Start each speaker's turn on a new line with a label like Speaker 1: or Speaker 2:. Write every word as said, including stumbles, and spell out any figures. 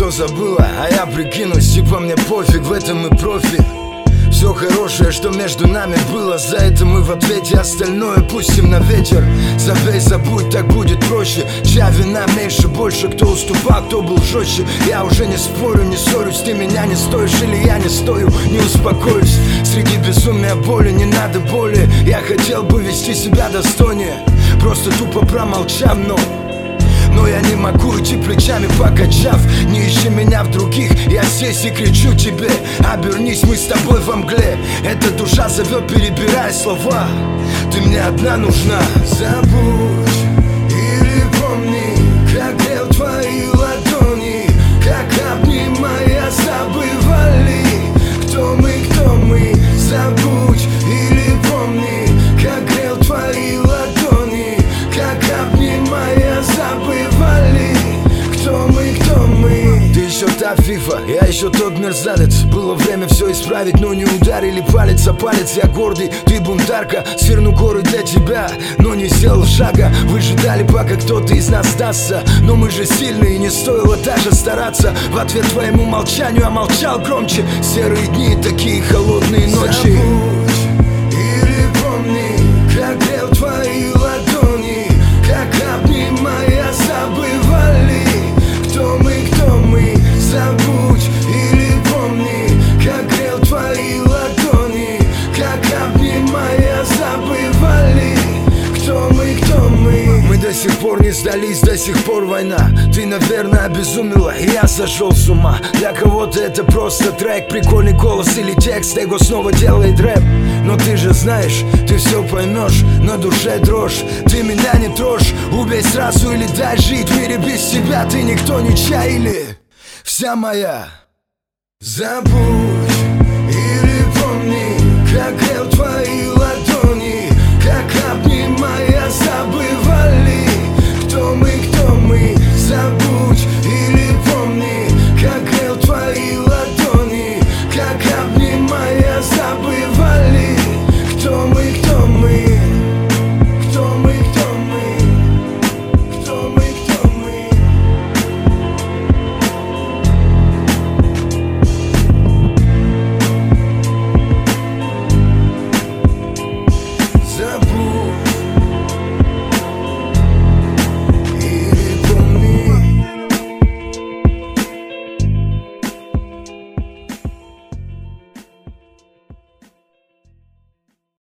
Speaker 1: что забыла, а я прикинусь, типа мне пофиг, в этом мы профи. Все хорошее, что между нами было, за это мы в ответе, остальное пустим на ветер. Забей, забудь, так будет проще. Чья вина меньше, больше, кто уступал, кто был жестче. Я уже не спорю, не ссорюсь, ты меня не стоишь, или я не стою, не успокоюсь. Среди безумия боли не надо боли. Я хотел бы вести себя достойнее, просто тупо промолчав, но Но я не могу идти плечами покачав. Не ищи меня в других, я здесь и кричу тебе: обернись, мы с тобой во мгле. Эта душа зовет, перебирая слова. Ты мне одна нужна. Забудь или помни, как грел твои ладони, как обнимая забывали, кто мы, кто мы. Забудь или помни, как грел твои ладони, как обнимая забывали, кто мы, кто мы. Ты еще та фифа, я еще тот мерзавец. Было время все исправить, но не ударили палец о палец. Я гордый, ты бунтарка, сверну горы для тебя, но не сделал шага. Вы ждали, пока кто-то из нас сдастся, но мы же сильные, не стоило даже стараться. В ответ твоему молчанию я молчал громче. Серые дни, такие холодные ночи. Забудь или помни, как грел твои ладони, как обнимая забывали, кто мы, кто мы. Забудь или помни, как грел твои ладони, как обнимая забывали, кто мы, кто мы. Мы до сих пор не сдались, до сих пор война. Ты, наверное, обезумела, и я сошел с ума. Для кого-то это просто трек, прикольный голос или текст, эго снова делает рэп. Но ты же знаешь, ты все поймешь, на душе дрожь. Ты меня не трожь, убей сразу или дай жить. В мире без тебя ты никто, не чай или вся моя. Забудь или помни, как грел твои